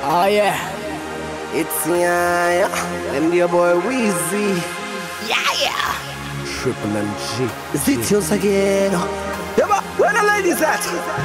Oh yeah, It's and your boy Weezy, yeah. Triple MG. Is it yours again? Yeah, but where the ladies at?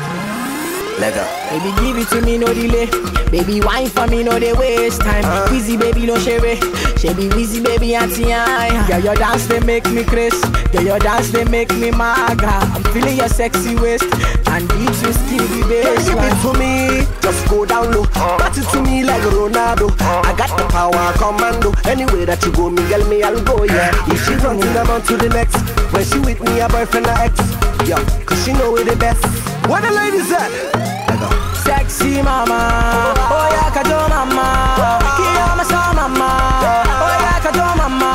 Let go. Baby, give it to me, no delay. Baby, wine for me, no they waste time. Easy, baby, no share. Shabby, easy, baby, auntie. Yeah, your dance they make me crazy. Yeah, your dance they make me maga. I'm feeling your sexy waist and beat you skinny bass. Give it to me, just go down low. Bat it to me like Ronaldo. I got the power, commando. Anyway that you go, me girl, me I'll go, yeah. If she runs in, I'm on to the next. When she with me, a boyfriend or ex. Yeah, cause she know we the best. Where the ladies at? I go. Sexy mama, oh yeah, kajo mama, kiyama sa mama, oh yeah, kajo mama.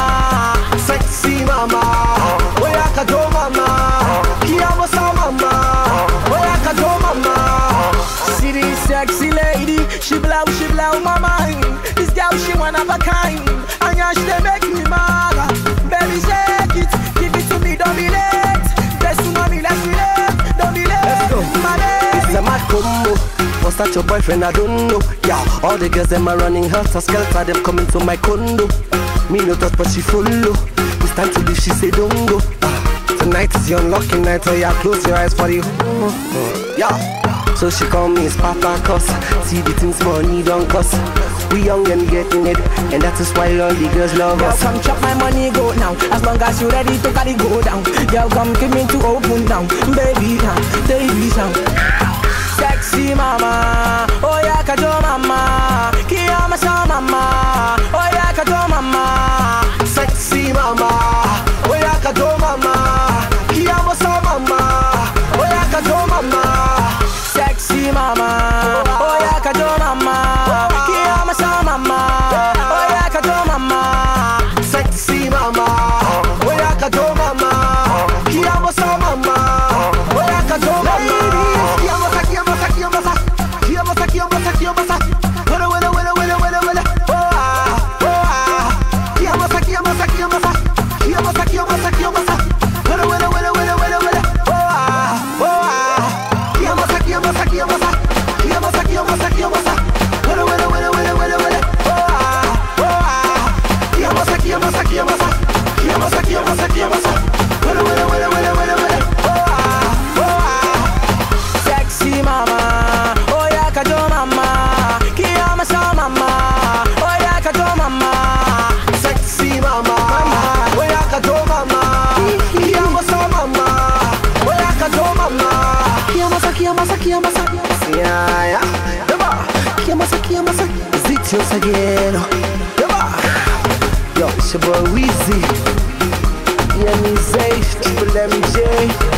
Sexy mama, oh yeah, kajo mama, kiyama sa mama, oh yeah, kajo mama. See this sexy lady, she blow my mind. This girl, she one of a kind, and yeah, she dey make me mad. Baby, shake it, give it to me, don't be late. Let's do mommy, let's relate, don't be late. Let's go. My baby. It's a mad combo. Was that your boyfriend? I don't know. Yeah, all the girls them are running helter skelter. Them coming to my condo. Me no touch, but she follow. It's time to leave. She say don't go. Tonight is your unlucky night. So yeah, close your eyes for the yeah. So she call me his Papa Cuss. See the things money don't cost. We young and getting it, and that is why all the girls love us. Come chop my money, go now. As long as you ready to carry go down. Girl, come give me to open down. Baby, now, baby, sound. Sexy mama, oh yeah, kajo mama, kiyama sa mama, oh yeah, kajo mama. Sexy mama, oh yeah, kajo mama, kiyama sa mama, oh yeah, kajo mama. Sexy mama, oh yeah, kajo mama, kiyama sa mama, oh yeah, kajo mama. Sexy mama, oh yeah, kajo mama, kiyama sa mama, oh yeah, kajo mama. Sexy mama, oh yeah, kajo mama, kiyama sa mama, oh yeah, kajo mama. Sexy mama, oh yeah, kajo mama, kiyama sa mama, oh yeah, kajo mama. Kiyama sa, yeah. Kiyama sa, is it yours again? Yo, it's your boy Weezy, yeah, me say, Triple MJ.